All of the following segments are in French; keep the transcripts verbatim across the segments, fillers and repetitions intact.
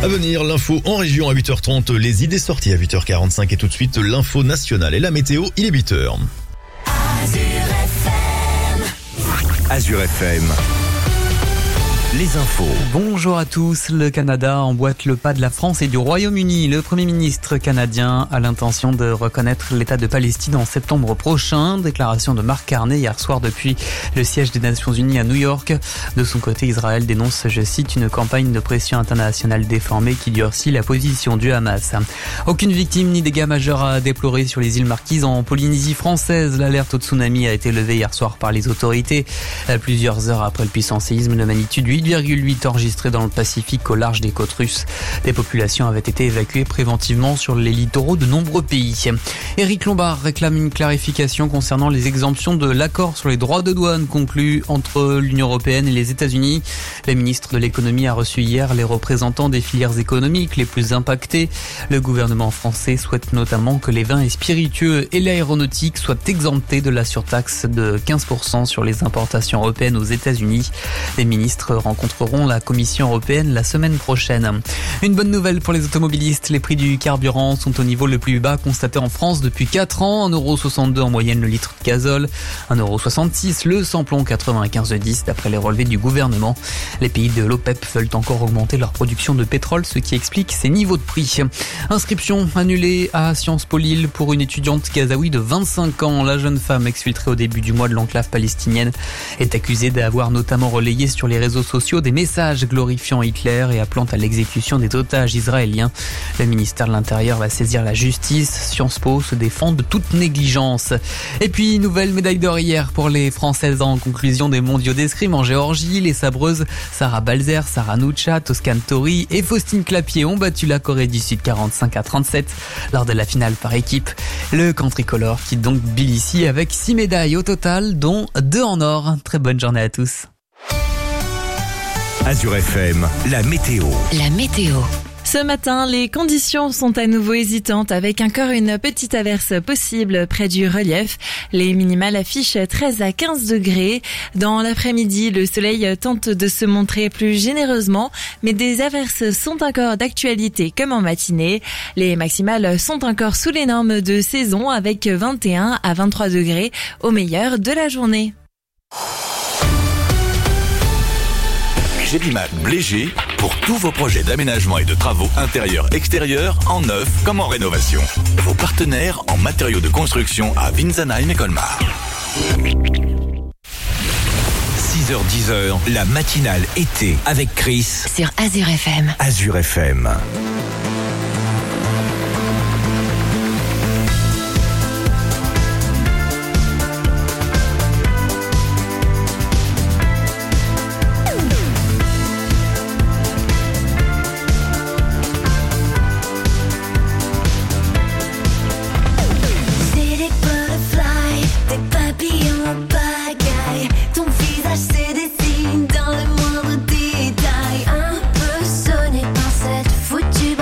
À venir, l'info en région à huit heures trente, les idées sorties à huit heures quarante-cinq et tout de suite l'info nationale et la météo, il est huit heures. Azure F M. Azure F M. Les infos. Bonjour à tous. Le Canada emboîte le pas de la France et du Royaume-Uni. Le Premier ministre canadien a l'intention de reconnaître l'État de Palestine en septembre prochain. Déclaration de Mark Carney hier soir depuis le siège des Nations Unies à New York. De son côté, Israël dénonce, je cite, une campagne de pression internationale déformée qui durcit la position du Hamas. Aucune victime ni dégâts majeurs à déplorer sur les îles Marquises en Polynésie française. L'alerte au tsunami a été levée hier soir par les autorités. Plusieurs heures après le puissant séisme de magnitude huit virgule huit enregistré dans le Pacifique au large des côtes russes. Des populations avaient été évacuées préventivement sur les littoraux de nombreux pays. Éric Lombard réclame une clarification concernant les exemptions de l'accord sur les droits de douane conclu entre l'Union européenne et les États-Unis. Le ministre de l'économie a reçu hier les représentants des filières économiques les plus impactées. Le gouvernement français souhaite notamment que les vins et spiritueux et l'aéronautique soient exemptés de la surtaxe de quinze pour cent sur les importations européennes aux États-Unis. Les ministres rencontreront la Commission européenne la semaine prochaine. Une bonne nouvelle pour les automobilistes, les prix du carburant sont au niveau le plus bas constaté en France depuis quatre ans, un euro soixante-deux en moyenne le litre de gazole, un euro soixante-six le samplon quatre-vingt-quinze dix d'après les relevés du gouvernement. Les pays de l'OPEP veulent encore augmenter leur production de pétrole, ce qui explique ces niveaux de prix. Inscription annulée à Sciences Po Lille pour une étudiante gazaoui de vingt-cinq ans. La jeune femme exfiltrée au début du mois de l'enclave palestinienne est accusée d'avoir notamment relayé sur les réseaux sociaux des messages glorifiant Hitler et appelant à l'exécution des otages israéliens. Le ministère de l'Intérieur va saisir la justice. Sciences Po se défend de toute négligence. Et puis, nouvelle médaille d'or hier pour les Françaises en conclusion des mondiaux d'escrime en Géorgie. Les sabreuses Sarah Balzer, Sarah Nucha, Toscane Tori et Faustine Clapier ont battu la Corée du Sud quarante-cinq à trente-sept lors de la finale par équipe. Le camp tricolore quitte donc Tbilissi avec six médailles au total, dont deux en or. Très bonne journée à tous. Azure F M, la météo. La météo. Ce matin, les conditions sont à nouveau hésitantes avec encore une petite averse possible près du relief. Les minimales affichent treize à quinze degrés. Dans l'après-midi, le soleil tente de se montrer plus généreusement, mais des averses sont encore d'actualité comme en matinée. Les maximales sont encore sous les normes de saison avec vingt et un à vingt-trois degrés au meilleur de la journée. Gélimac Bléger pour tous vos projets d'aménagement et de travaux intérieurs, extérieurs, en neuf comme en rénovation. Vos partenaires en matériaux de construction à Winsenheim et Colmar. six heures dix, la matinale été avec Chris sur Azure F M. Azure F M. Dans le moindre détail, un peu sonné par cette foutue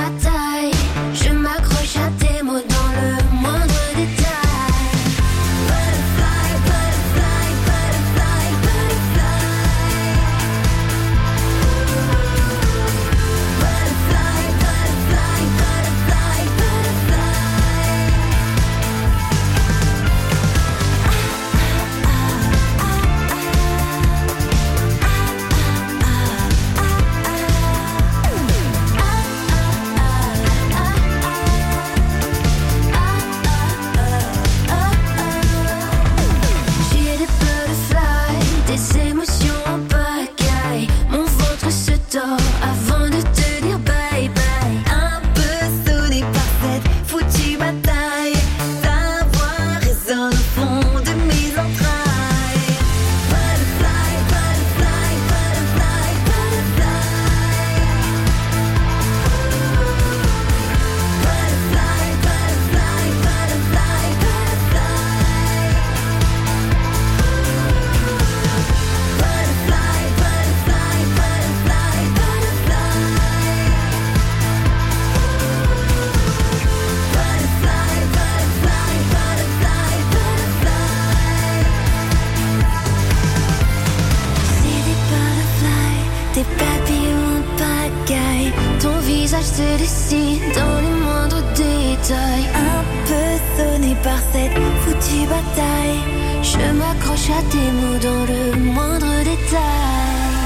rester ici dans les moindres détails. Un peu sonné par cette foutue bataille, je m'accroche à tes mots dans le moindre détail.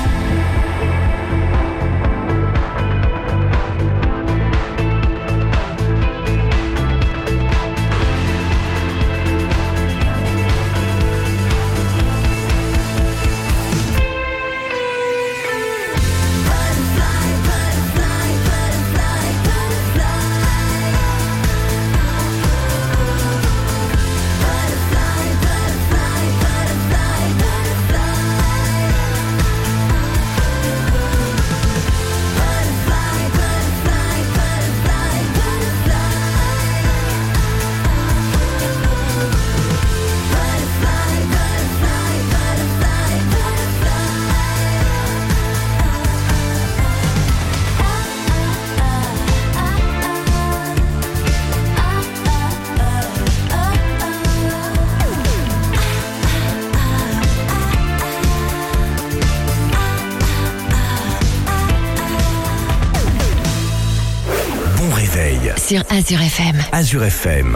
Sur Azure F M. Azure F M.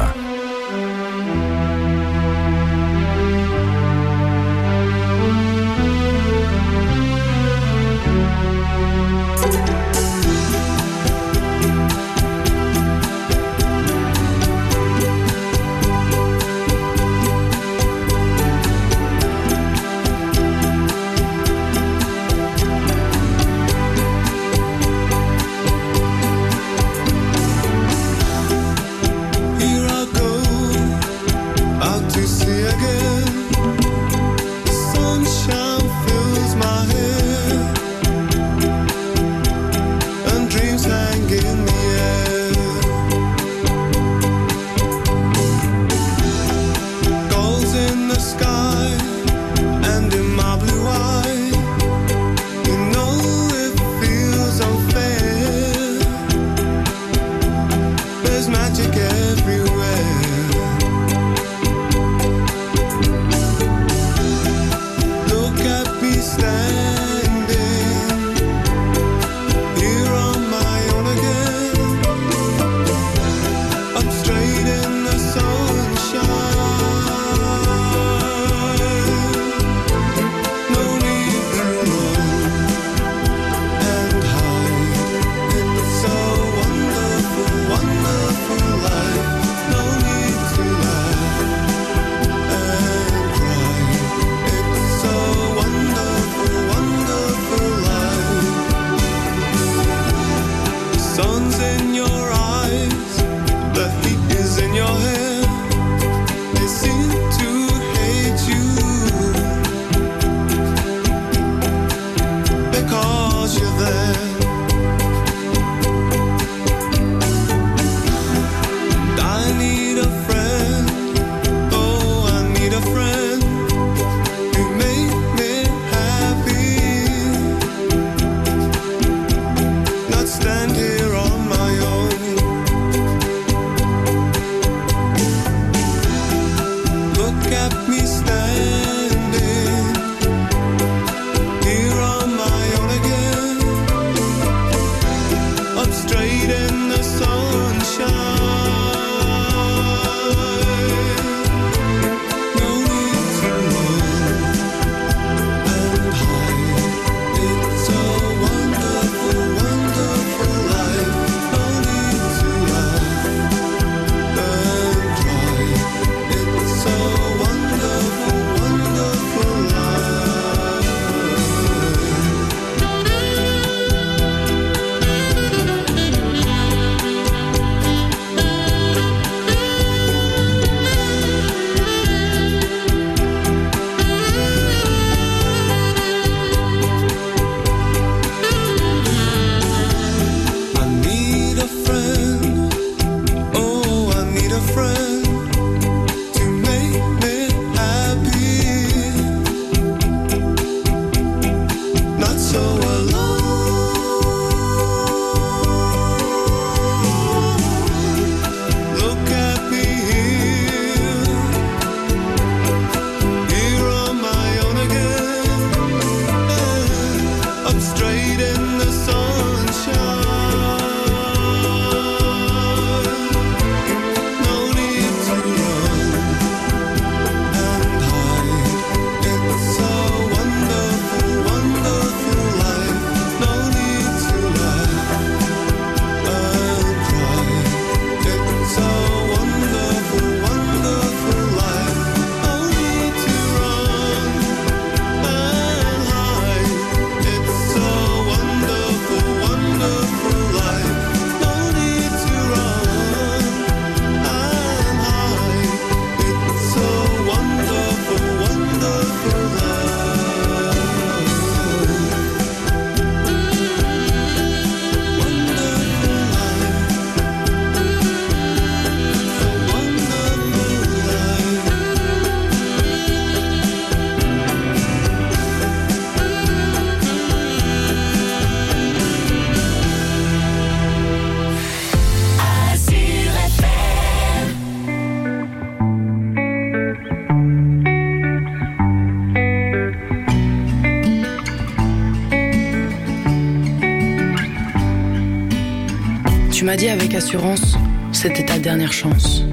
Tu m'as dit avec assurance, c'était ta dernière chance.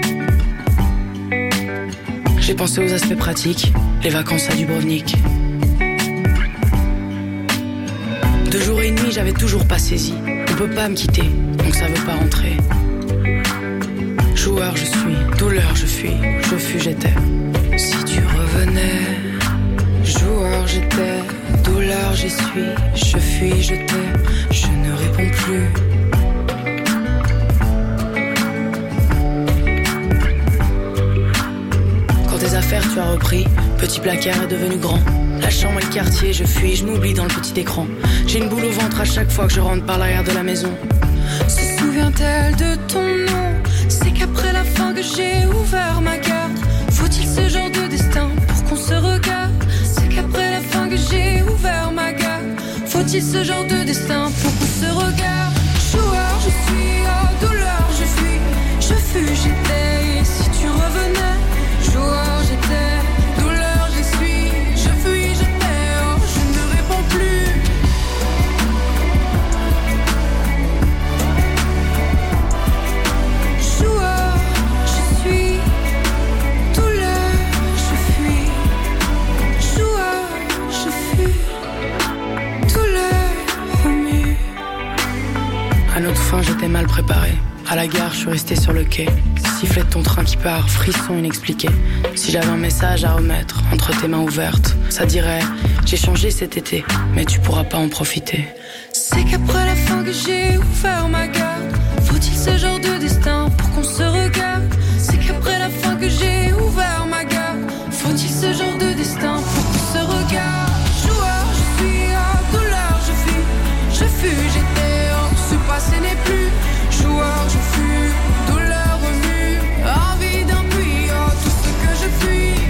J'ai pensé aux aspects pratiques, les vacances à Dubrovnik. Deux jours et demi, j'avais toujours pas saisi. On peut pas me quitter, donc ça veut pas rentrer. Joueur je suis, douleur je fuis, je fus j'étais. Si tu revenais, joueur j'étais, douleur j'y suis, je fuis je t'ai, je ne réponds plus. Quand tes affaires tu as repris, petit placard est devenu grand. La chambre et le quartier, je fuis, je m'oublie dans le petit écran. J'ai une boule au ventre à chaque fois que je rentre par l'arrière de la maison. Se souvient-elle de ton nom? C'est qu'après la fin que j'ai ouvert ma garde. Faut-il ce genre de destin pour qu'on se regarde? C'est qu'après la fin que j'ai ouvert ma garde. Faut-il ce genre de destin pour qu'on se regarde? Joueur je suis, oh douleur je fuis, je fus j'étais. Et si tu revenais, joueur j'étais, douleur j'y suis, je fuis j'étais, oh je ne réponds plus. Joueur je suis, douleur je fuis, joueur je fuis, douleur remue. À notre fin j'étais mal préparé. À la gare je suis resté sur le quai. Sifflet de ton train qui part, frisson inexpliqué. Si j'avais un message à remettre entre tes mains ouvertes, ça dirait j'ai changé cet été, mais tu pourras pas en profiter. C'est qu'après la fin que j'ai ouvert ma garde. Faut-il ce genre de destin pour qu'on se regarde? C'est qu'après la fin que j'ai ouvert ma garde. Faut-il ce genre de destin pour qu'on se regarde? Joueur je suis, oh douleur je fuis, je fus j'étais, oh ce passé n'est plus. Joueur je fus, douleur remue, envie d'un puits, oh tout ce que je fuis.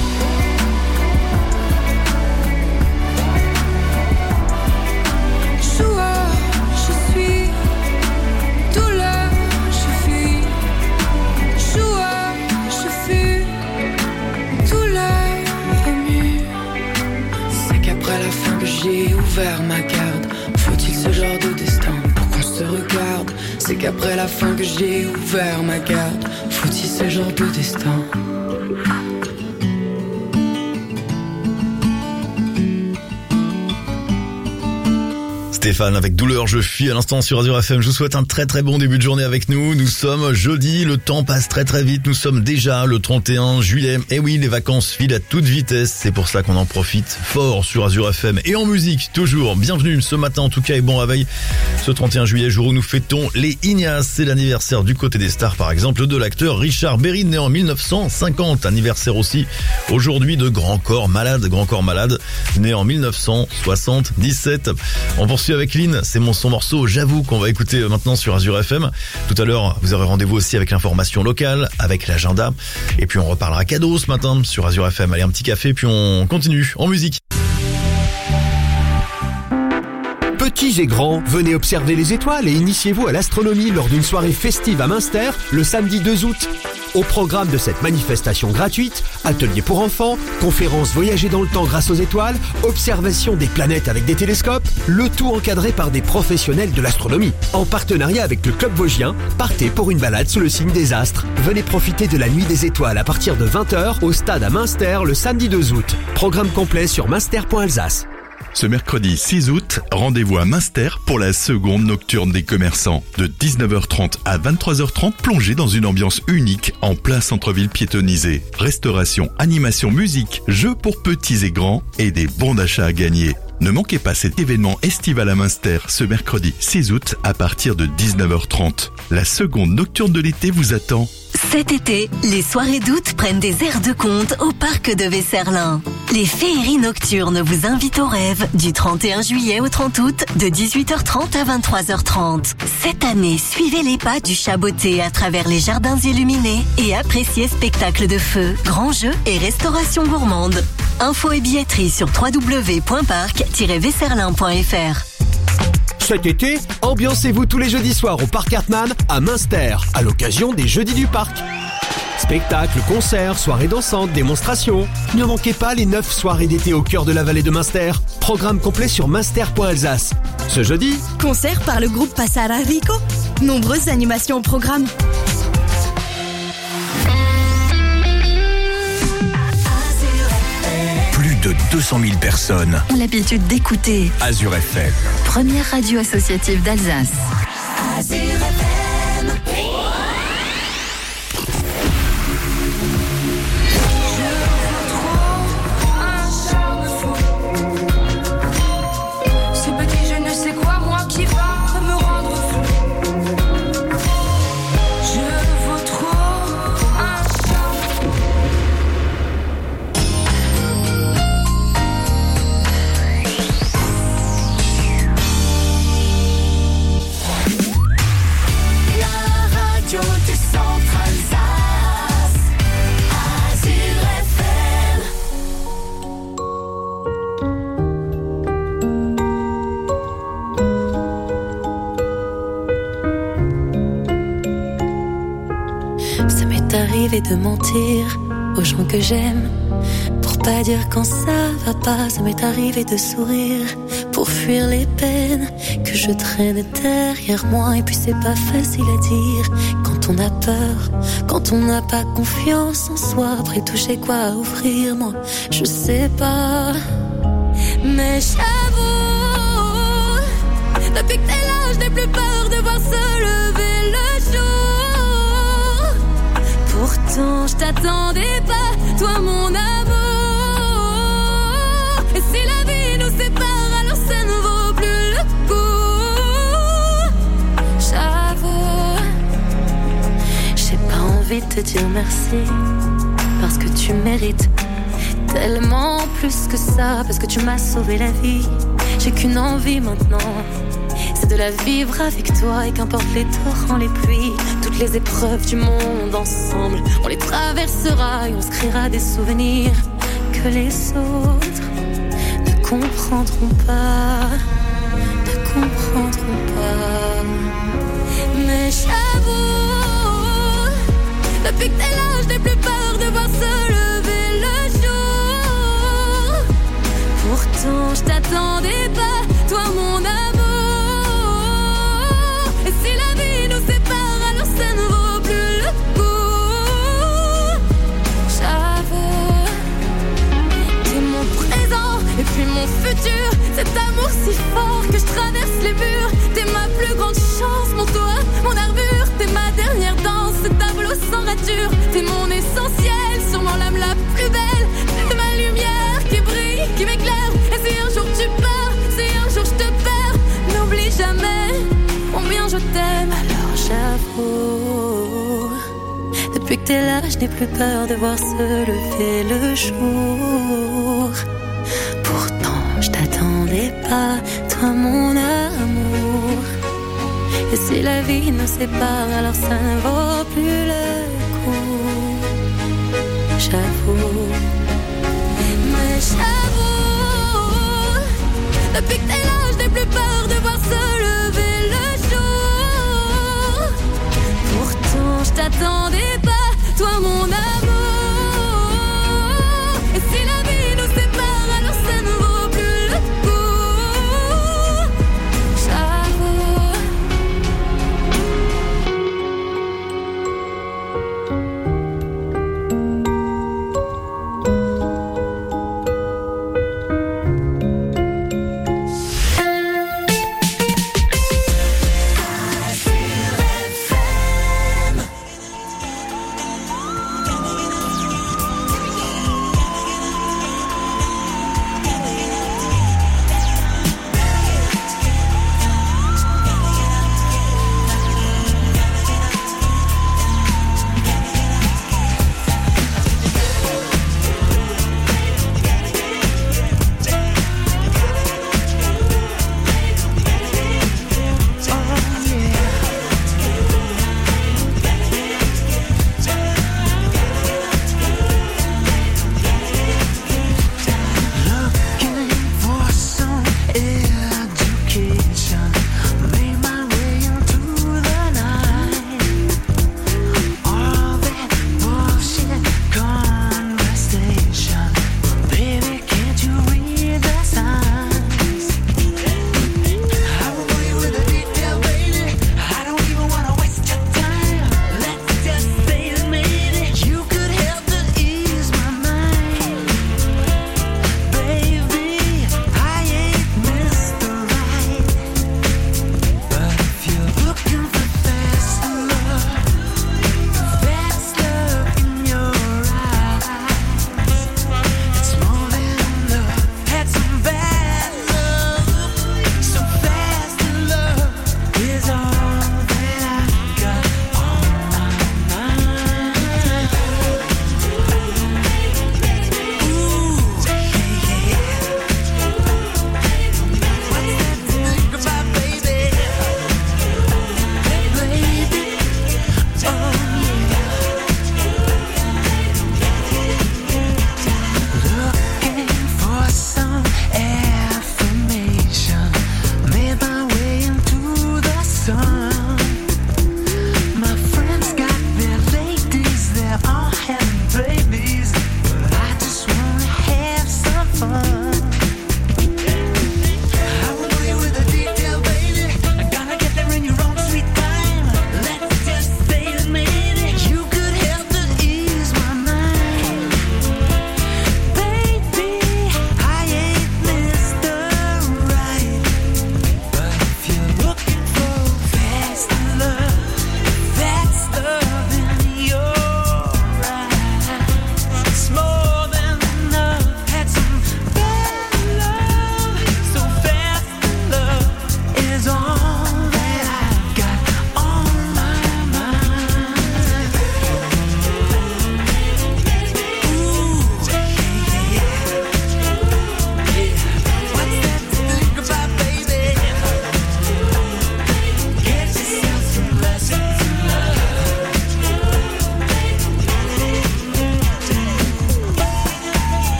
Joueur je suis, douleur je fuis, joueur je fus, douleur remue. C'est qu'après la fin que j'ai ouvert ma garde. Faut-il ce genre de destin pour qu'on se regarde? C'est qu'après la fin que j'ai ouvert ma garde. Faut-il ce genre de destin? Stéphane avec Douleur je fuis à l'instant sur Azure F M. Je vous souhaite un très très bon début de journée avec nous. Nous sommes jeudi, le temps passe très très vite. Nous sommes déjà le trente et un juillet. Et oui, les vacances filent à toute vitesse. C'est pour ça qu'on en profite fort sur Azure F M. Et en musique, toujours. Bienvenue ce matin en tout cas et bon réveil. Ce trente et un juillet, jour où nous fêtons les Ignaces. C'est l'anniversaire du côté des stars par exemple de l'acteur Richard Berry, né en mille neuf cent cinquante. Anniversaire aussi aujourd'hui de Grand Corps Malade. Grand Corps Malade, né en mille neuf cent soixante-dix-sept. On poursuit avec Lynn, c'est mon son morceau, j'avoue qu'on va écouter maintenant sur Azure F M. Tout à l'heure, vous aurez rendez-vous aussi avec l'information locale, avec l'agenda. Et puis on reparlera cadeau ce matin sur Azure F M. Allez, un petit café, puis on continue en musique. Petits et grands, venez observer les étoiles et initiez-vous à l'astronomie lors d'une soirée festive à Münster le samedi deux août. Au programme de cette manifestation gratuite, ateliers pour enfants, conférences voyager dans le temps grâce aux étoiles, observation des planètes avec des télescopes, le tout encadré par des professionnels de l'astronomie. En partenariat avec le Club Vosgien, partez pour une balade sous le signe des astres. Venez profiter de la nuit des étoiles à partir de vingt heures au stade à Münster le samedi deux août. Programme complet sur münster point alsace. Ce mercredi six août, rendez-vous à Münster pour la seconde nocturne des commerçants. De dix-neuf heures trente à vingt-trois heures trente, plongez dans une ambiance unique en plein centre-ville piétonnisé. Restauration, animation, musique, jeux pour petits et grands et des bons d'achat à gagner. Ne manquez pas cet événement estival à Münster ce mercredi six août à partir de dix-neuf heures trente. La seconde nocturne de l'été vous attend. Cet été, les soirées d'août prennent des airs de conte au parc de Vesserlin. Les féeries nocturnes vous invitent au rêve du trente et un juillet au trente août de dix-huit heures trente à vingt-trois heures trente. Cette année, suivez les pas du chaboté à travers les jardins illuminés et appréciez spectacles de feu, grands jeux et restauration gourmande. Infos et billetterie sur w w w point parc tiret vesserlin point f r. Cet été, ambiancez-vous tous les jeudis soirs au Parc Hartmann à Münster, à l'occasion des Jeudis du Parc. Spectacles, concerts, soirées dansantes, démonstrations. Ne manquez pas les neuf soirées d'été au cœur de la vallée de Münster. Programme complet sur münster point alsace. Ce jeudi, concert par le groupe Passara Rico. Nombreuses animations au programme. Plus de deux cent mille personnes ont l'habitude d'écouter Azure F M. Première radio associative d'Alsace. Azure F M. De mentir aux gens que j'aime pour pas dire quand ça va pas. Ça m'est arrivé de sourire pour fuir les peines que je traîne derrière moi. Et puis c'est pas facile à dire quand on a peur, quand on n'a pas confiance en soi. Après tout j'ai quoi à offrir, moi je sais pas. Mais j'avoue, depuis que t'es là je n'ai plus peur de voir se lever le jour. Pourtant je t'attendais pas, toi mon amour. Et si la vie nous sépare, alors ça ne vaut plus le coup. J'avoue, j'ai pas envie de te dire merci, parce que tu mérites tellement plus que ça. Parce que tu m'as sauvé la vie, j'ai qu'une envie maintenant, c'est de la vivre avec toi. Et qu'importe les torrents, les pluies, toutes les épreuves du monde ensemble, on les traversera et on se créera des souvenirs que les autres ne comprendront pas, ne comprendront pas. Mais j'avoue, depuis que t'es là, je n'ai plus peur de voir se lever le jour. Pourtant je t'attendais pas, toi mon amour. Et si la vie nous sépare, alors ça ne vaut plus le coup. J'avoue, t'es mon présent et puis mon futur. Cet amour si fort que je traverse les murs. T'es ma plus grande chance, mon toit, mon armure. T'es ma dernière danse, ce tableau sans rature. T'es mon essentiel, sûrement l'âme la plus belle. T'es ma lumière qui brille, qui m'éclaire. Et si un jour tu pars, si un jour je te perds, n'oublie jamais combien je t'aime. Alors j'avoue, depuis que t'es là, je n'ai plus peur de voir se lever le jour. Pourtant je t'attendais pas, toi mon amour. Et si la vie nous sépare, alors ça ne vaut plus le coup. J'avoue, mais j'avoue, depuis que t'es là, je n'ai plus peur de voir se lever le jour. Pourtant je t'attendais pas, toi mon amour. Et si la vie nous sépare, alors ça ne vaut plus le coup. J'avoue.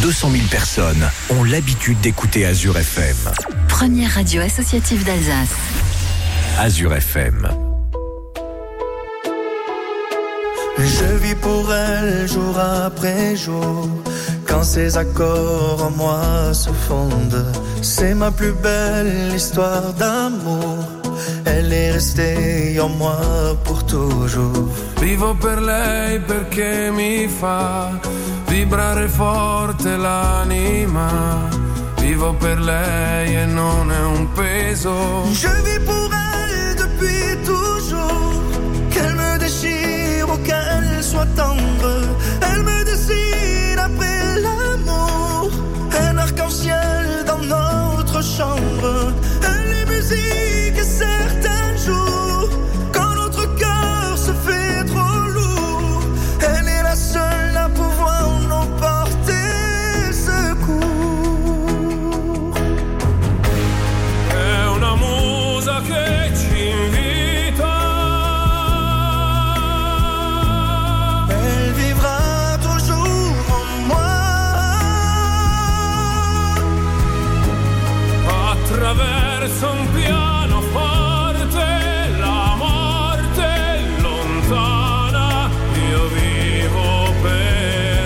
deux cent mille personnes ont l'habitude d'écouter Azure F M. Première radio associative d'Alsace. Azure F M. Je vis pour elle jour après jour. Quand ces accords en moi se fondent, c'est ma plus belle histoire d'amour. Elle est restée en moi pour toujours. Vivo per lei perché mi fa vibrare forte l'anima. Vivo per lei e non è un peso. Je vis pour elle depuis toujours. Qu'elle me déchire ou qu'elle soit tendre, elle me décide après l'amour. Un arc-en-ciel dans notre chambre. Elle est musique et certains jours, quand notre cœur se fait trop lourd, elle est la seule à pouvoir nous porter secours. È una musa che ci invita. Elle vivra toujours en moi. Attraverso un pianoforte, la morte è lontana, io vivo per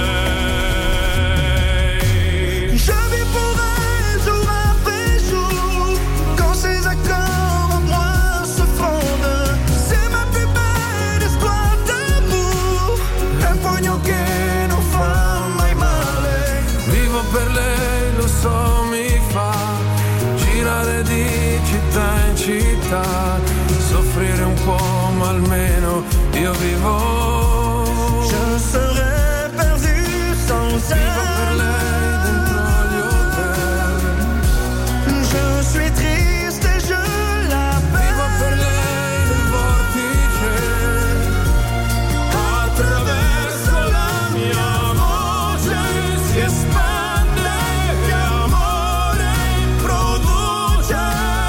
lei. Je vis pour elle jour après jour. Quand ces accords en moi se fondent, c'est ma plus belle histoire d'amour. Un pugno che non fa mai male. Vivo per lei, lo so, mi fa girare di città in città, soffrire un po', ma almeno io vivo. Je serais perdu sans Vivo per elle. lei dentro gli hotel. Je suis triste et je l'appelle. Vivo per lei nel vortice. Attraverso la mia voce si espande e amore produce.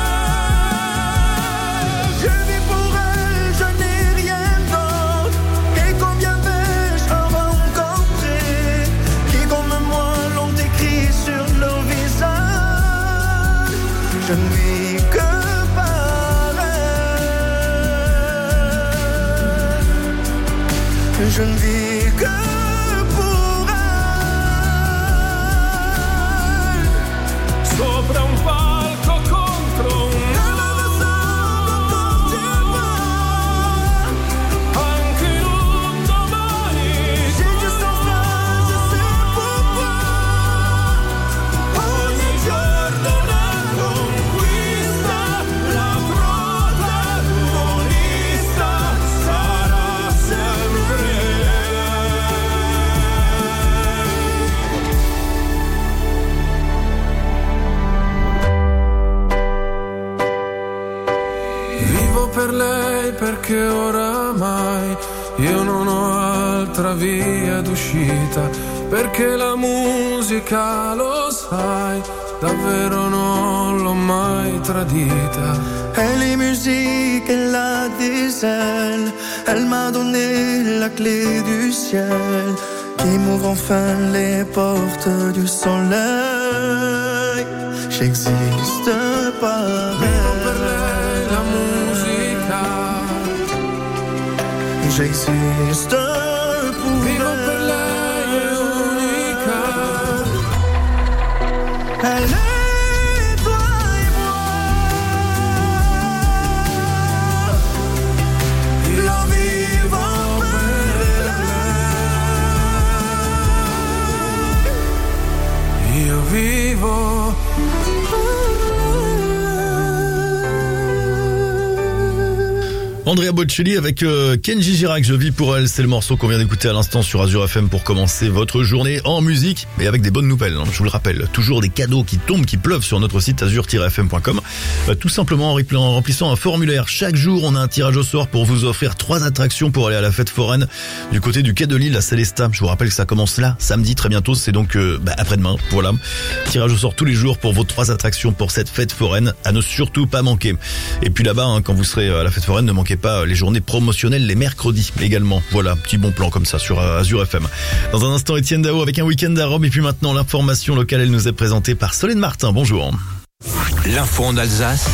Je vis pour elle, je n'ai rien d'autre. Et combien vais-je en rencontrer qui comme moi l'ont écrit sur leur visage. Je ne vis que par elle. Je ne vis que pour elle. Sopra un palco contro un anche in un domani. J'ai juste en face, je sais pourquoi. Ogni giorno una conquista, la protagonista sarà sempre lei. Vivo per lei perché oramai io non ho altra via d'uscita, perché la musica, lo sai, davvero non l'ho mai tradita. Elle est musique, elle a des ailes. Elle m'a donné la clé du ciel qui m'ouvre enfin les portes du soleil. J'existe par Vivo per elle. lei la musica. J'existe pour Vivo elle. per lei è unica. Elle est toi et moi. Lo vivo per lei. Io vivo. Andrea Bocelli avec euh, Kenji Girac, je vis pour elle, c'est le morceau qu'on vient d'écouter à l'instant sur Azure F M pour commencer votre journée en musique et avec des bonnes nouvelles, hein, je vous le rappelle, toujours des cadeaux qui tombent, qui pleuvent sur notre site azure tiret f m point com, euh, tout simplement en remplissant un formulaire. Chaque jour on a un tirage au sort pour vous offrir trois attractions pour aller à la fête foraine du côté du quai de Lille à Célestat. Je vous rappelle que ça commence là, samedi, très bientôt, c'est donc euh, bah, après-demain, voilà. Tirage au sort tous les jours pour vos trois attractions pour cette fête foraine à ne surtout pas manquer. Et puis là-bas, hein, quand vous serez à la fête foraine, ne manquez pas les journées promotionnelles les mercredis également. Voilà, petit bon plan comme ça sur Azure F M. Dans un instant, Étienne Dao avec un week-end à Rome. Et puis maintenant, l'information locale, elle nous est présentée par Solène Martin. Bonjour. L'info en Alsace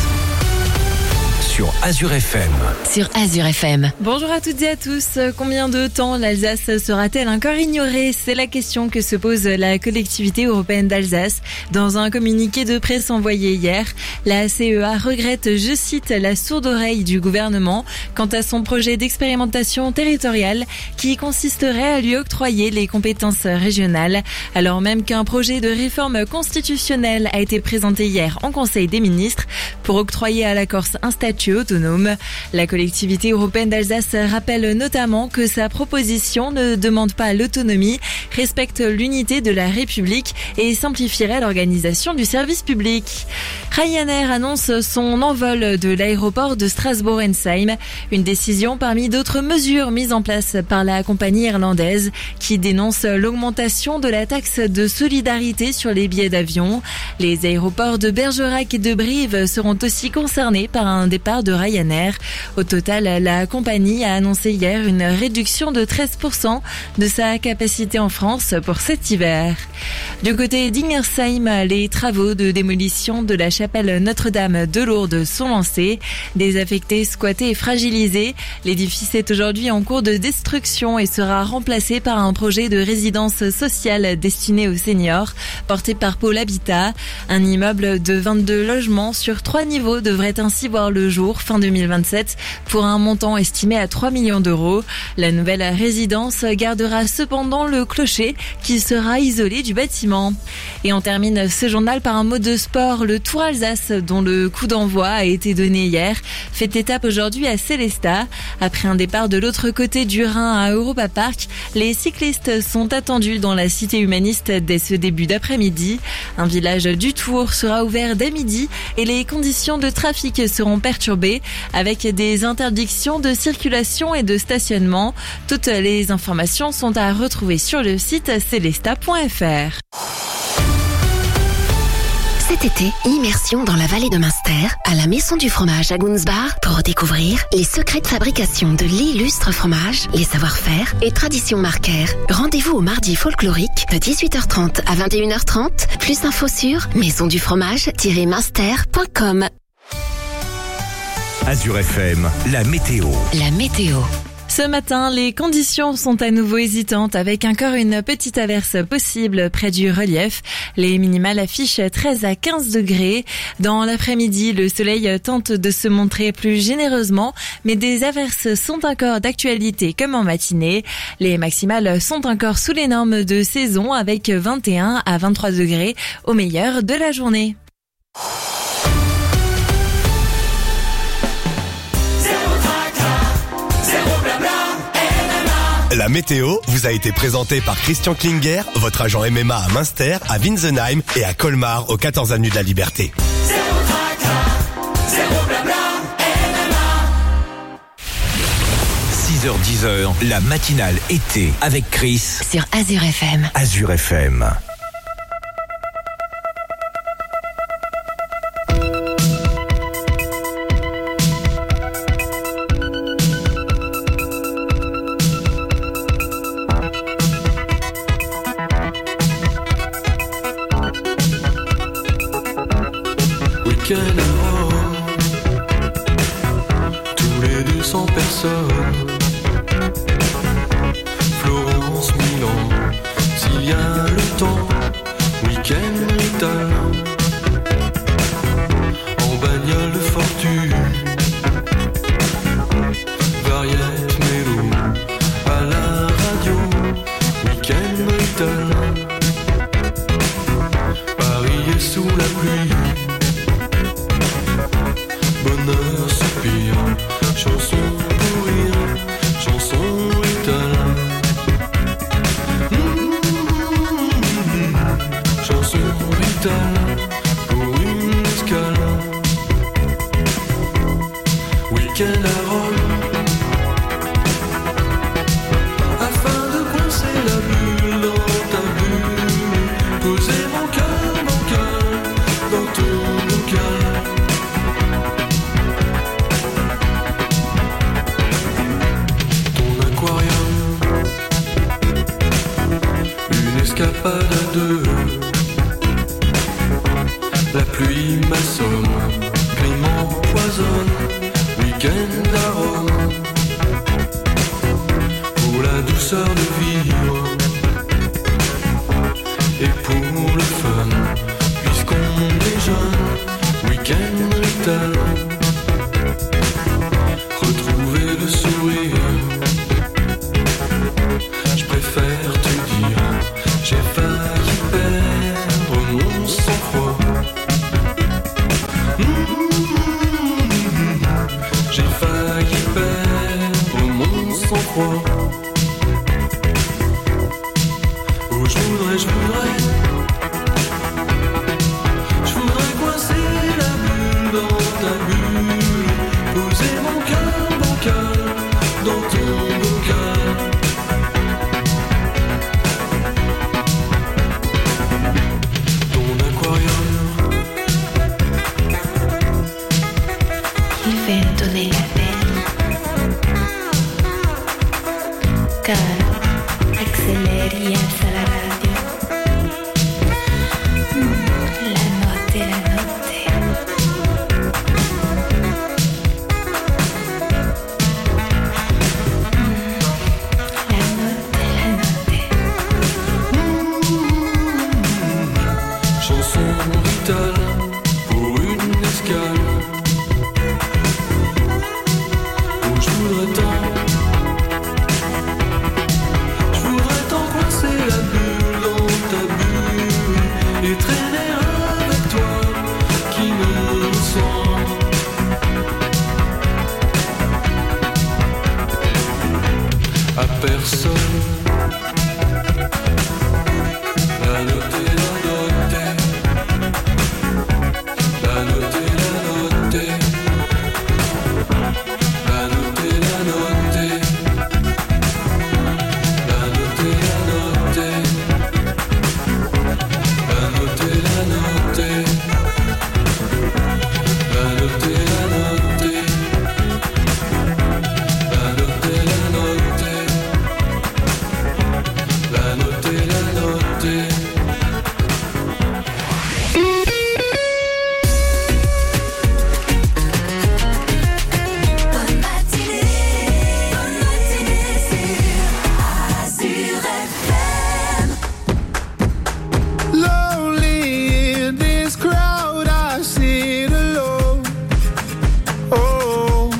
sur Azure F M. Sur Azure F M. Bonjour à toutes et à tous. Combien de temps l'Alsace sera-t-elle encore ignorée? C'est la question que se pose la collectivité européenne d'Alsace. Dans un communiqué de presse envoyé hier, la C E A regrette, je cite, la sourde oreille du gouvernement quant à son projet d'expérimentation territoriale qui consisterait à lui octroyer les compétences régionales, alors même qu'un projet de réforme constitutionnelle a été présenté hier en Conseil des ministres pour octroyer à la Corse un statut autonome. La collectivité européenne d'Alsace rappelle notamment que sa proposition ne demande pas l'autonomie, respecte l'unité de la République et simplifierait l'organisation du service public. Ryanair annonce son envol de l'aéroport de Strasbourg-Ensheim, une décision parmi d'autres mesures mises en place par la compagnie irlandaise qui dénonce l'augmentation de la taxe de solidarité sur les billets d'avion. Les aéroports de Bergerac et de Brive seront aussi concernés par un départ de Ryanair. Au total, la compagnie a annoncé hier une réduction de treize pour cent de sa capacité en France pour cet hiver. Du côté d'Ingersheim, les travaux de démolition de la chapelle Notre-Dame de Lourdes sont lancés. Désaffecté, squatté et fragilisé, l'édifice est aujourd'hui en cours de destruction et sera remplacé par un projet de résidence sociale destiné aux seniors, porté par Pôle Habitat. Un immeuble de vingt-deux logements sur trois niveaux devrait ainsi voir le jour fin deux mille vingt-sept pour un montant estimé à trois millions d'euros. La nouvelle résidence gardera cependant le clocher qui sera isolé du bâtiment. Et on termine ce journal par un mot de sport. Le Tour Alsace, dont le coup d'envoi a été donné hier, fait étape aujourd'hui à Sélestat. Après un départ de l'autre côté du Rhin à Europa Park, les cyclistes sont attendus dans la cité humaniste dès ce début d'après-midi. Un village du Tour sera ouvert dès midi et les conditions de trafic seront perturbées avec des interdictions de circulation et de stationnement. Toutes les informations sont à retrouver sur le site célestat point f r. Cet été, immersion dans la vallée de Münster, à la Maison du Fromage à Gunsbach, pour découvrir les secrets de fabrication de l'illustre fromage, les savoir-faire et traditions marquaires. Rendez-vous au mardi folklorique de dix-huit heures trente à vingt et une heures trente. Plus d'infos sur maison du fromage tiret münster point com. Azure F M, la météo. La météo. Ce matin, les conditions sont à nouveau hésitantes avec encore une petite averse possible près du relief. Les minimales affichent treize à quinze degrés. Dans l'après-midi, le soleil tente de se montrer plus généreusement, mais des averses sont encore d'actualité comme en matinée. Les maximales sont encore sous les normes de saison avec vingt et un à vingt-trois degrés au meilleur de la journée. La météo vous a été présentée par Christian Klinger, votre agent M M A à Münster, à Winsenheim et à Colmar, aux quatorze avenue de la Liberté. six heures dix, la matinale été avec Chris sur Azure F M. Azure F M. Week-end à Rome, tous les deux cents personnes. Florence, Milan, s'il y a le temps. Week-end italien, en bagnole fortune. Variette, mélo, à la radio. Week-end italien, Paris est sous la pluie. Bonheur, soupir, chanson pour rire. aquarium, une escapade à deux. La pluie m'assomme, gris m'empoisonne, week-end à Rome. Pour la douceur de vivre et pour le fun, puisqu'on déjeune, week-end rital. Retrouver le sourire, je préfère te dire, j'ai failli perdre mon sang-froid. J'ai failli perdre mon sang-froid. Oh, je voudrais, je voudrais, je voudrais coincer la bulle dans ta bulle, poser mon cœur bancal dans ton bocal. Ton aquarium. Il vento nella pelle, caro, acceleri e alza la radio. Mm, la notte, la notte. Mm, la notte, la notte. Chanson vitale pour une escale. Oh, je voudrais tant, je voudrais tant coincer la bulle dans ta bulle et traîner avec toi qui me sent. À personne. La notte, la notte. La notte, la notte. La notte, la notte. La notte, la notte. La notte, la notte. La notte, la notte. La notte, la notte. La notte, la notte. Bonne matinée, bonne matinée sur Azure F M. Lonely in this crowd, I sit alone. Oh,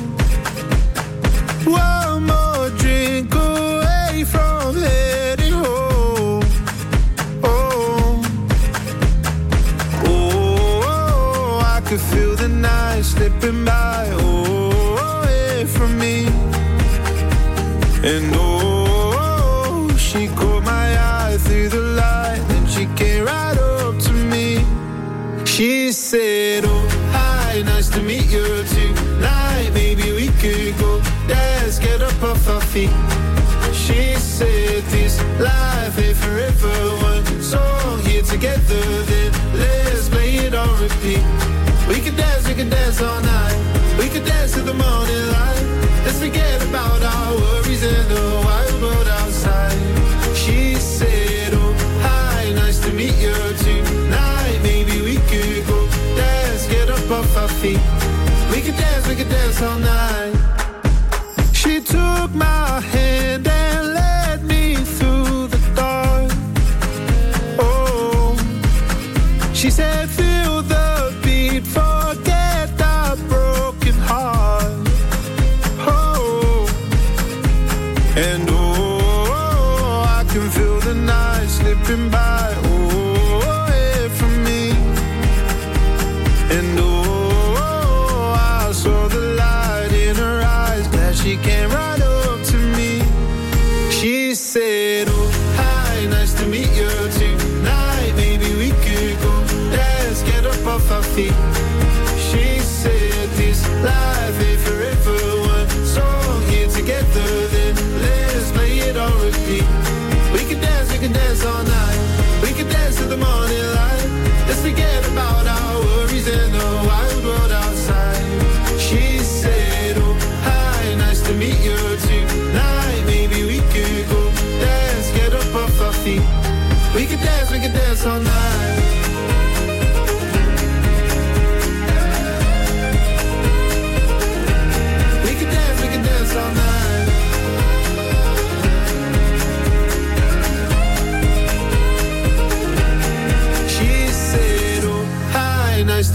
one more drink away from heading home. Oh, oh, I could feel the night slipping by. Oh, away from me. And oh, she caught my eye through the light, and she came right up to me. She said, oh, hi, nice to meet you tonight. Maybe we could go dance, get up off our feet. She said, this life ain't forever. One song here together, then let's play it on repeat. We could dance, we could dance all night. We could dance to the morning light. Let's forget about our worries and the wild world outside. She said, oh, hi, nice to meet you tonight. Maybe we could go dance, get up off our feet. We could dance, we could dance all night. She took my hand and led me through the dark. Oh, she said, feel the beat, forget the broken heart. Oh, and oh, I can feel the night slipping by. Oh, away from me. And oh, I saw the light in her eyes. Glad she came right up to me. She said, oh, hi, nice to meet you tonight. Maybe we could go dance, get up off our feet. She said, this life ain't forever. One song here together, then let's play it on repeat. We can dance, we can dance all night. We can dance to the morning light. Let's forget about our worries and the wild world outside. She said, oh, hi, nice to meet you tonight. Maybe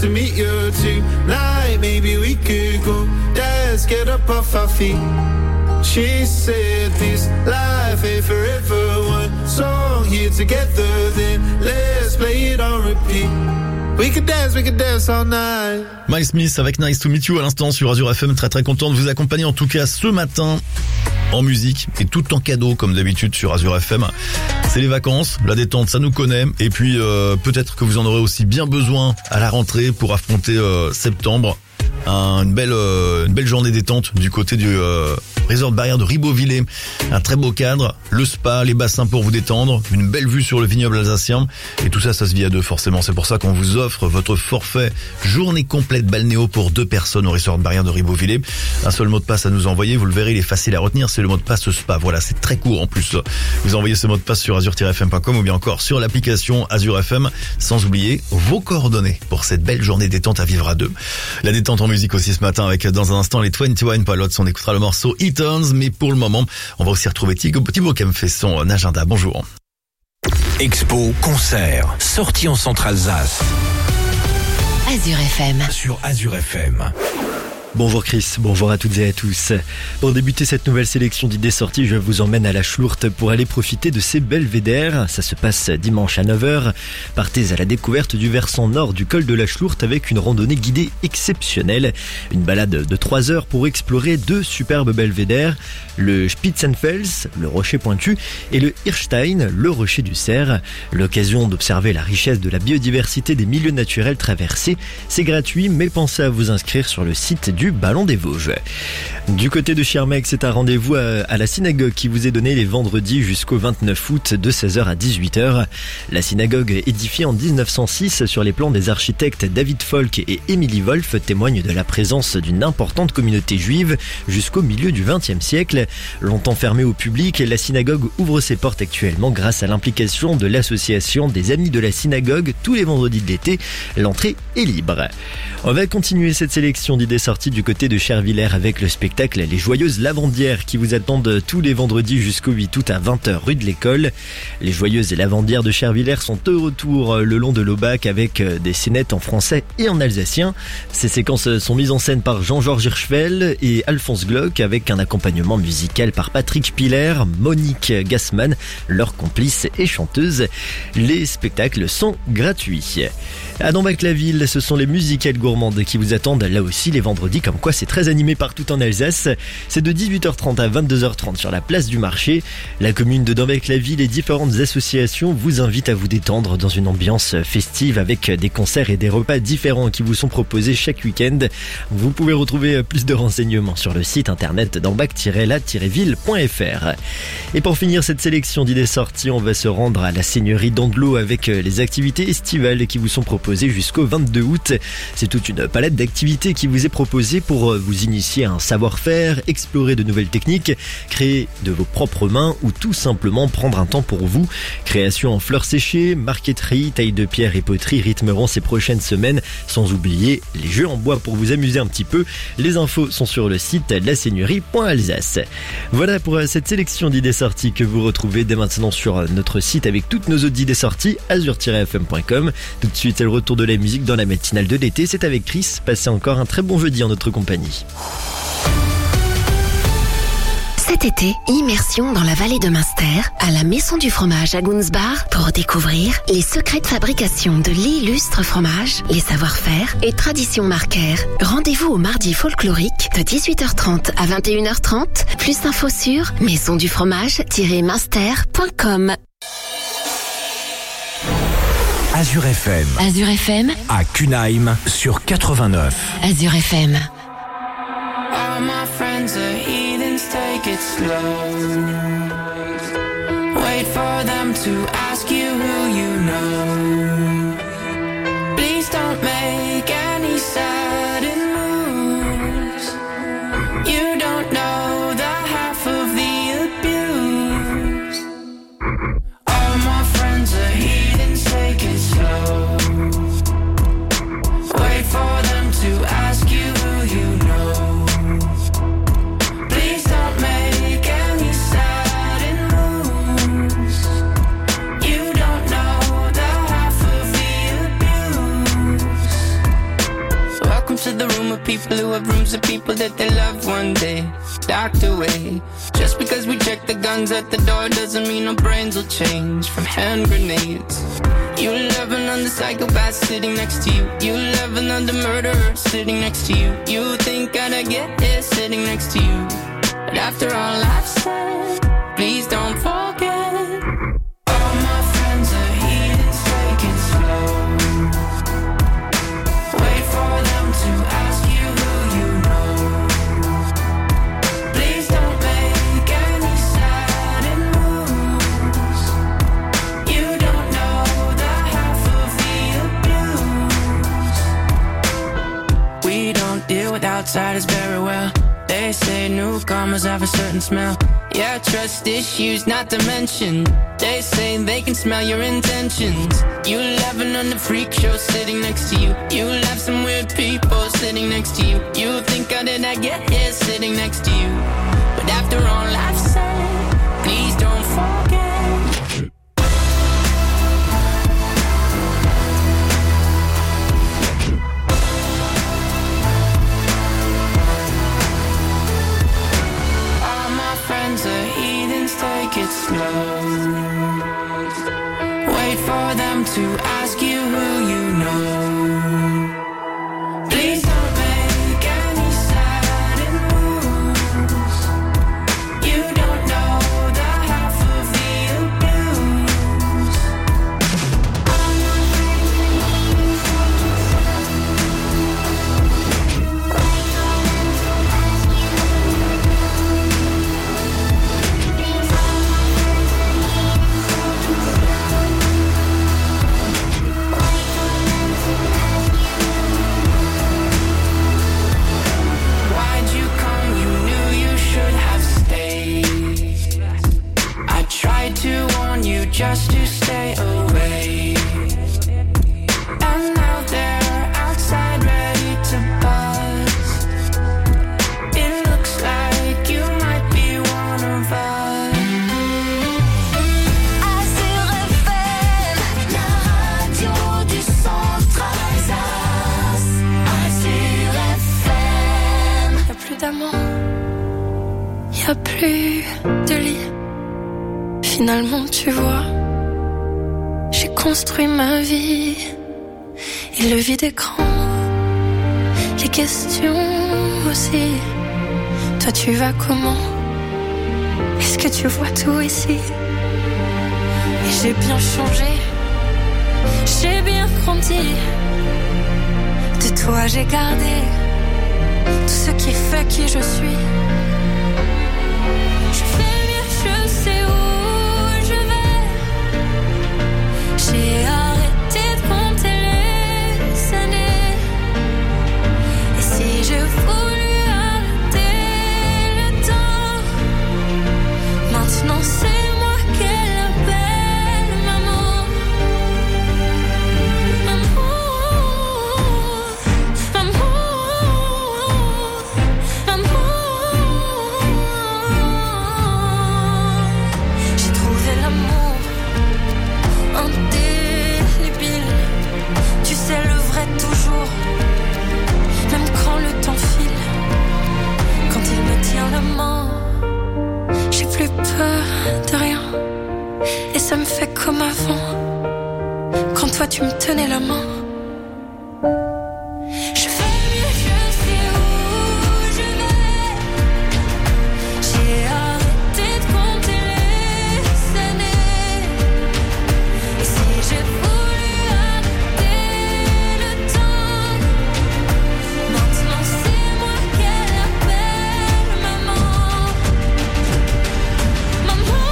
to meet you tonight. Maybe we could go dance, get up off our feet. She said this life ain't forever. One song here together, then let's play it on repeat. We could dance, we could dance all night. Miles Smith avec Nice to Meet You à l'instant sur Azure F M. Très très content de vous accompagner en tout cas ce matin en musique et tout en cadeau comme d'habitude sur Azure F M. C'est les vacances, la détente, ça nous connaît. Et puis euh, peut-être que vous en aurez aussi bien besoin à la rentrée pour affronter euh, septembre. Un, une belle euh, une belle journée détente du côté du euh, Resort Barrière de Ribeauvillé. Un très beau cadre, le spa, les bassins pour vous détendre, une belle vue sur le vignoble alsacien. Et tout ça, ça se vit à deux forcément. C'est pour ça qu'on vous offre votre forfait journée complète balnéo pour deux personnes au Resort Barrière de Ribeauvillé. Un seul mot de passe à nous envoyer, vous le verrez, il est facile à retenir, c'est le mot de passe spa. Voilà, c'est très court en plus. Vous envoyez ce mot de passe sur azure tiret f m point com ou bien encore sur l'application Azure F M, sans oublier vos coordonnées pour cette belle journée détente à vivre à deux. La détente en musique aussi ce matin avec dans un instant les vingt et un Pilots. On écoutera le morceau Eatons, mais pour le moment, on va aussi retrouver Thibaut Thibaut qui me fait son agenda. Bonjour. Expo, concert, sortie en Centre-Alsace. Azure F M. Sur Azure F M. Bonjour Chris, bonjour à toutes et à tous. Pour débuter cette nouvelle sélection d'idées sorties, je vous emmène à la Schlourte pour aller profiter de ces belvédères. Ça se passe dimanche à neuf heures. Partez à la découverte du versant nord du col de la Schlourte avec une randonnée guidée exceptionnelle. Une balade de trois heures pour explorer deux superbes belvédères, le Spitzenfels, le rocher pointu, et le Hirstein, le rocher du cerf. L'occasion d'observer la richesse de la biodiversité des milieux naturels traversés. C'est gratuit, mais pensez à vous inscrire sur le site du du Ballon des Vosges. Du côté de Schirmeck, c'est un rendez-vous à la synagogue qui vous est donné les vendredis jusqu'au vingt-neuf août de seize heures à dix-huit heures. La synagogue, édifiée en dix-neuf cent six sur les plans des architectes David Folk et Emily Wolf, témoigne de la présence d'une importante communauté juive jusqu'au milieu du vingtième siècle. Longtemps fermée au public, la synagogue ouvre ses portes actuellement grâce à l'implication de l'association des Amis de la Synagogue tous les vendredis de l'été. L'entrée est libre. On va continuer cette sélection d'idées sorties du côté de Chervillers avec le spectacle Les Joyeuses Lavandières qui vous attendent tous les vendredis jusqu'au huit août à vingt heures rue de l'École. Les Joyeuses Lavandières de Chervillers sont de retour le long de l'Aubac avec des scénettes en français et en alsacien. Ces séquences sont mises en scène par Jean-Georges Hirschfeld et Alphonse Glock avec un accompagnement musical par Patrick Spiller, Monique Gassman, leur complice et chanteuse. Les spectacles sont gratuits. À Dambac-la-Ville, ce sont les musicales gourmandes qui vous attendent là aussi les vendredis, comme quoi c'est très animé partout en Alsace. C'est de dix-huit heures trente à vingt-deux heures trente sur la place du marché. La commune de Dambac-la-Ville et différentes associations vous invitent à vous détendre dans une ambiance festive avec des concerts et des repas différents qui vous sont proposés chaque week-end. Vous pouvez retrouver plus de renseignements sur le site internet dambac tiret la tiret ville point f r. Et pour finir cette sélection d'idées sorties, on va se rendre à la seigneurie d'Andelot avec les activités estivales qui vous sont proposées jusqu'au vingt-deux août. C'est toute une palette d'activités qui vous est proposée pour vous initier à un savoir-faire, explorer de nouvelles techniques, créer de vos propres mains ou tout simplement prendre un temps pour vous. Création en fleurs séchées, marqueterie, taille de pierre et poterie rythmeront ces prochaines semaines, sans oublier les jeux en bois pour vous amuser un petit peu. Les infos sont sur le site la seigneurie point alsace. Voilà pour cette sélection d'idées sorties que vous retrouvez dès maintenant sur notre site avec toutes nos autres idées sorties, azure tiret f m point com. Tout de suite, c'est le retour de la musique dans la matinale de l'été. C'est avec Chris. Passez encore un très bon jeudi en notre compagnie. Cet été, immersion dans la vallée de Münster, à la Maison du Fromage à Gunzbach, pour découvrir les secrets de fabrication de l'illustre fromage, les savoir-faire et traditions marquaires. Rendez-vous au mardi folklorique de dix-huit heures trente à vingt et une heures trente. Plus d'infos sur maison du fromage tiret münster point com. Azure F M. Azure F M. À Kunheim sur quatre-vingt-neuf. Azure F M. All my friends are heathens, take it slow. Wait for them to ask you who you know. Please don't make any sudden moves. You don't know the half of the abuse. All my friends are heathens, take it slow. Wait for them to ask you who you know. Please don't make any sudden moves. You don't know the people who have rooms of people that they love one day locked away. Just because we check the guns at the door doesn't mean our brains will change from hand grenades. You love another psychopath sitting next to you. You love another murderer sitting next to you. You think I'd get here sitting next to you. But after all I've said, please don't forget. All my friends are heathens, take it slow. Wait for them to ask you who you know. Please don't make any sudden moves. You don't know the half of the blues. We don't deal with outsiders very well. They say newcomers have a certain smell. Yeah, trust issues not to mention. They say they can smell your intentions. You laughing on the freak show sitting next to you. You laugh some weird people sitting next to you. You think how did I get here sitting next to you. But after all I've said, please don't forget. Take it slow. Wait for them to ask you who you know. Please don't make any sudden moves. You don't know the half of the abuse. To warn you just to stay away. And now they're outside ready to buzz. It looks like you might be one of us. Azur F M, la radio du centre Alsace. Azur F M. Y'a plus d'amour, y'a plus de lit. Finalement, tu vois, j'ai construit ma vie. Et le vide est grand, les questions aussi. Toi, tu vas comment? Est-ce que tu vois tout ici? Et j'ai bien changé, j'ai bien grandi. De toi, j'ai gardé tout ce qui fait qui je suis. Je fais mieux, je sais où. J'ai arrêté de compter les années. Et si je voulais arrêter le temps, maintenant c'est moi qu'elle appelle maman. Amour, amour, amour. J'ai trouvé l'amour indélébile, tu sais le vrai toujours, même quand le temps file, quand il me tient la main, j'ai plus peur de rien, et ça me fait comme avant, quand toi tu me tenais la main. Je fais mieux, je sais où je vais, j'ai arrêté de compter les années. Et si j'ai voulu arrêter le temps, maintenant c'est moi qu'elle appelle maman. Maman,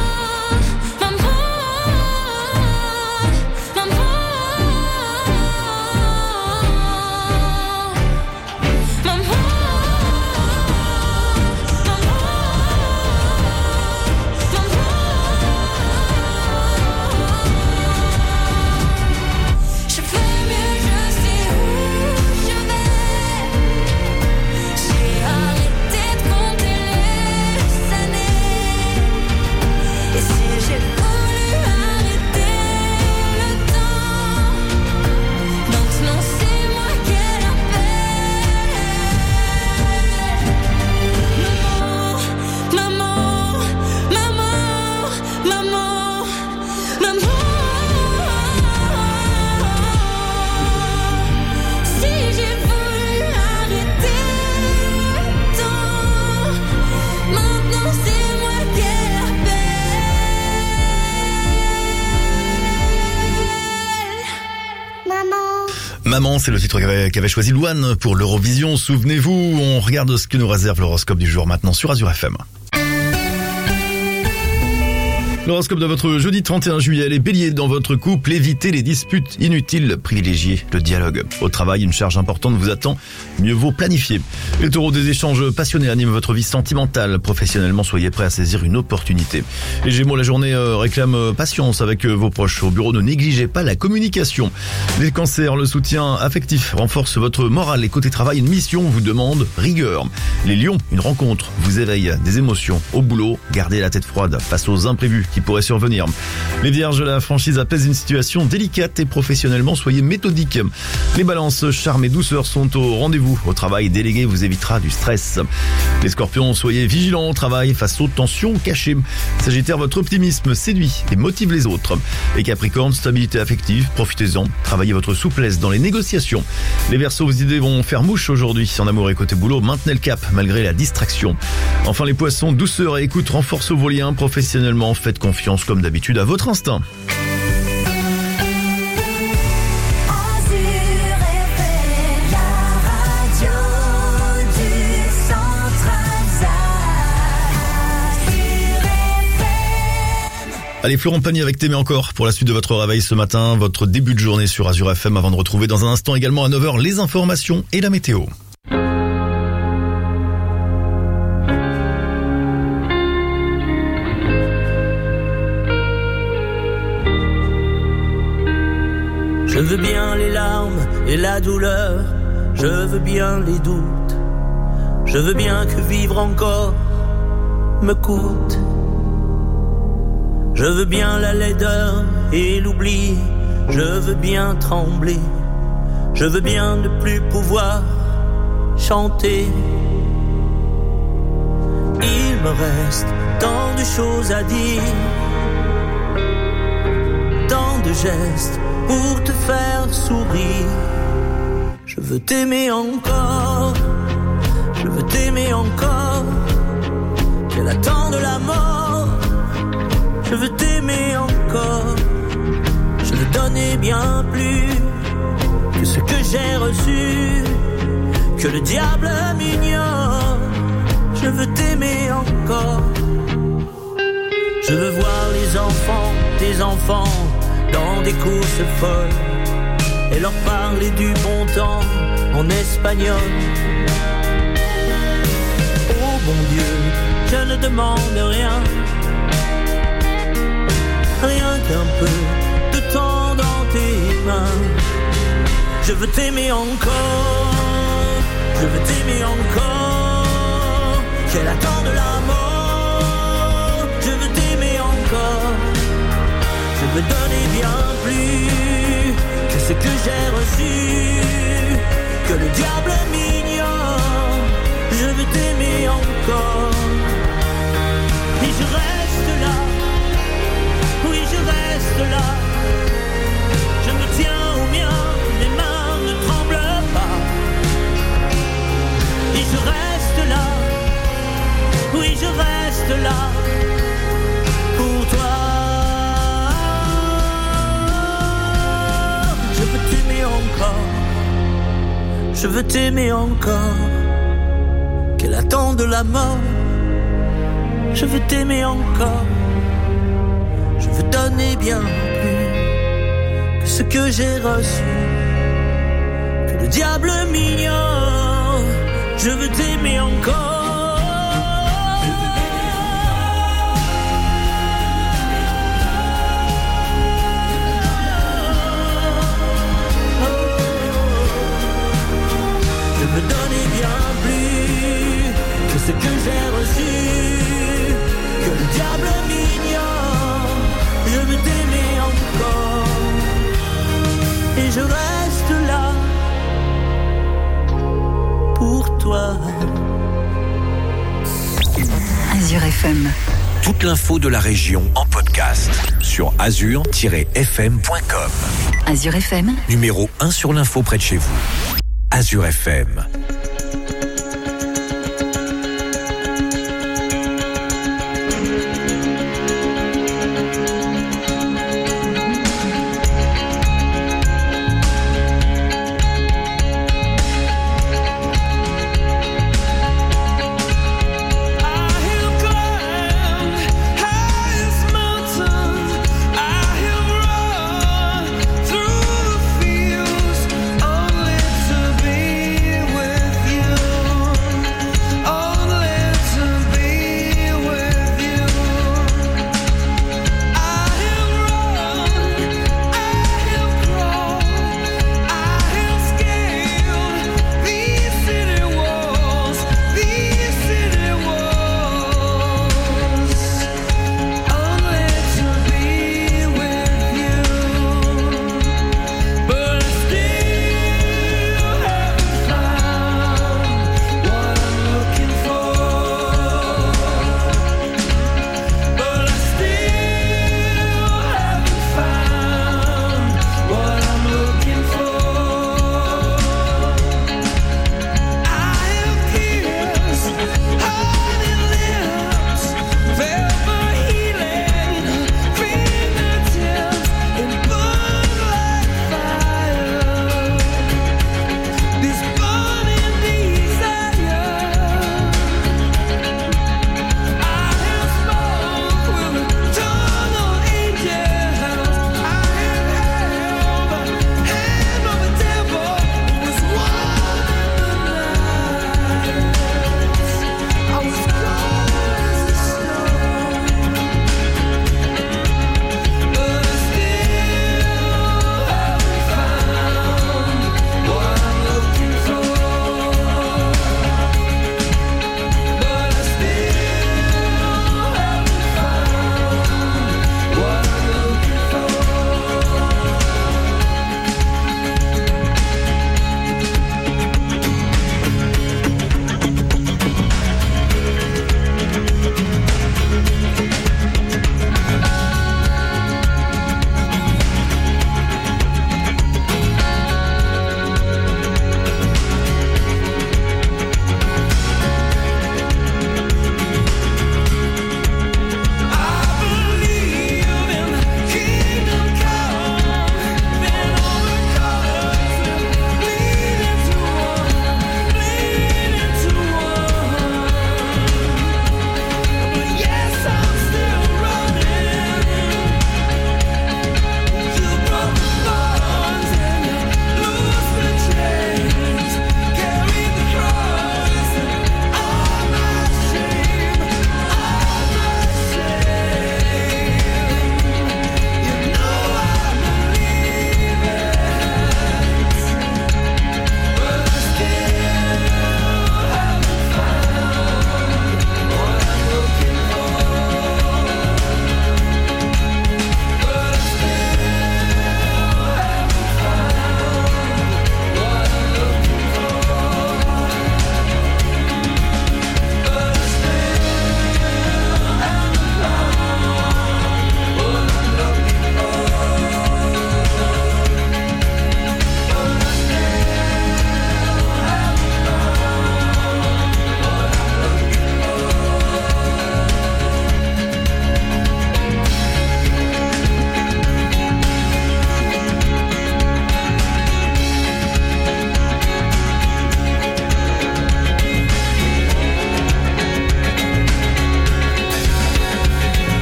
maman, maman. Maman, c'est le titre qu'avait, qu'avait choisi Louane pour l'Eurovision. Souvenez-vous, on regarde ce que nous réserve l'horoscope du jour maintenant sur Azure F M. L'horoscope de votre jeudi trente et un juillet, les béliers dans votre couple, évitez les disputes inutiles, privilégiez le dialogue. Au travail, une charge importante vous attend, mieux vaut planifier. Les taureaux, des échanges passionnés animent votre vie sentimentale. Professionnellement, soyez prêts à saisir une opportunité. Les gémeaux, la journée euh, réclame euh, patience avec euh, vos proches. Au bureau, ne négligez pas la communication. Les cancers, le soutien affectif renforce votre morale. Et côté travail, une mission vous demande rigueur. Les lions, une rencontre vous éveille des émotions. Au boulot, gardez la tête froide face aux imprévus qui pourrait survenir. Les vierges, la franchise apaise une situation délicate et professionnellement, soyez méthodiques. Les balances, charme et douceur sont au rendez-vous. Au travail, délégué vous évitera du stress. Les scorpions, soyez vigilants au travail face aux tensions cachées. Sagittaire, votre optimisme séduit et motive les autres. Les capricornes, stabilité affective, profitez-en. Travaillez votre souplesse dans les négociations. Les verseaux, vos idées vont faire mouche aujourd'hui. En amour et côté boulot, maintenez le cap malgré la distraction. Enfin les poissons, douceur et écoute renforcent vos liens. Professionnellement, faites confiance comme d'habitude à votre instinct. Allez, Florent Pagny avec T'aimer encore pour la suite de votre réveil ce matin, votre début de journée sur Azure F M avant de retrouver dans un instant également à neuf heures les informations et la météo. Je veux bien les larmes et la douleur, je veux bien les doutes, je veux bien que vivre encore me coûte. Je veux bien la laideur et l'oubli, je veux bien trembler, je veux bien ne plus pouvoir chanter. Il me reste tant de choses à dire, tant de gestes pour te faire sourire. Je veux t'aimer encore, je veux t'aimer encore, qu'elle attend de la mort. Je veux t'aimer encore, je veux donner bien plus que ce que j'ai reçu, que le diable m'ignore. Je veux t'aimer encore. Je veux voir les enfants, tes enfants, dans des courses folles, et leur parler du bon temps en espagnol. Oh bon Dieu, je ne demande rien, rien qu'un peu de temps dans tes mains. Je veux t'aimer encore, je veux t'aimer encore, qu'elle attend de la mort. Je veux t'aimer encore, je veux donner bien plus que ce que j'ai reçu, que le diable m'ignore. Je veux t'aimer encore, et je reste là. Oui, je reste là, je me tiens au mien, les mains ne tremblent pas. Et je reste là, oui, je reste là, pour toi. Je veux t'aimer encore, je veux t'aimer encore, qu'elle attend de la mort. Je veux t'aimer encore, je veux donner bien plus que ce que j'ai reçu, que le diable m'ignore. Je veux t'aimer encore. Je veux donner bien plus que ce que j'ai reçu, que le diable m'ignore. Je veux t'aimer encore, et je reste là pour toi. Azure F M. Toute l'info de la région en podcast sur azure tiret f m point com. Azure F M. Numéro un sur l'info près de chez vous. Azure F M.